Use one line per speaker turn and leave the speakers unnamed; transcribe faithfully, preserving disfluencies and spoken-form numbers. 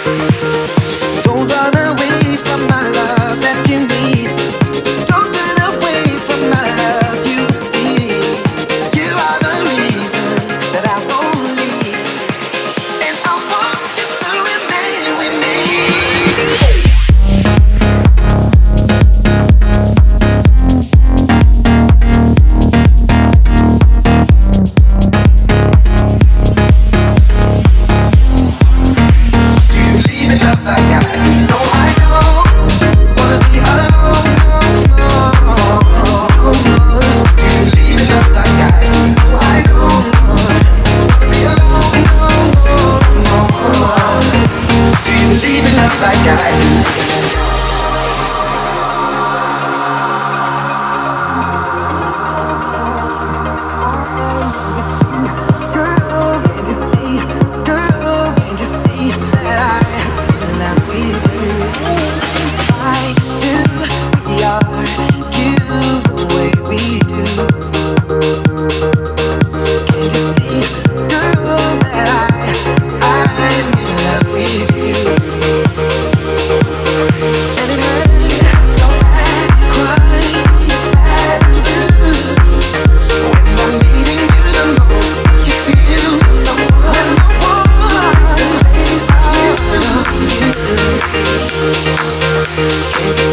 Don't run away from my love that you need. Don't turn away from my love you see. You are the reason that I won't leave, and I want you to remain with me. Can't